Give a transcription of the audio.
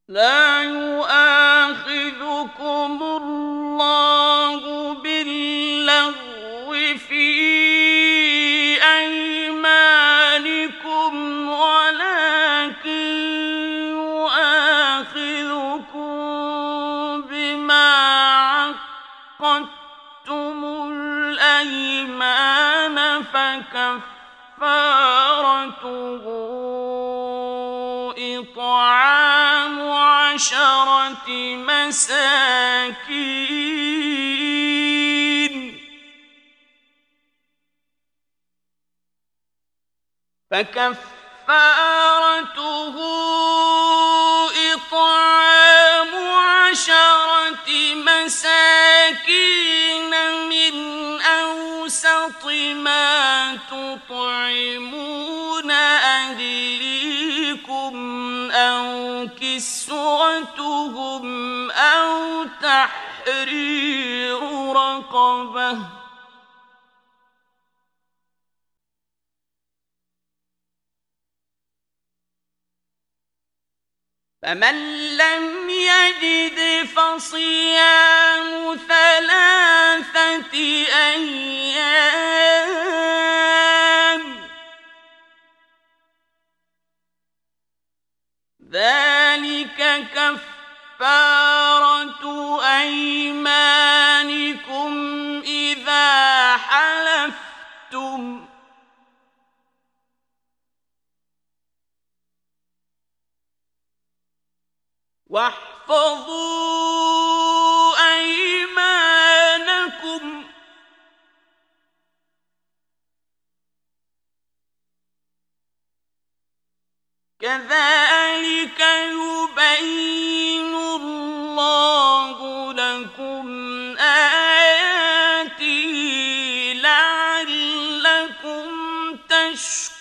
لا يؤاخذكم الله باللغو في أيمانكم ولكن يؤاخذكم بما عقدتم الأيمان فكفارته إطعام 10 مساكين من أوسط ما تطعمون أهليكم أو كسوتهم أو تحرير رقبة فمن لم يجد فصيام 3 أيام ذلك كفارة أيمانكم إذا حلفتم واحفظوا أيمانكم كذلك يبين الله لكم آياته لعلكم تشكرون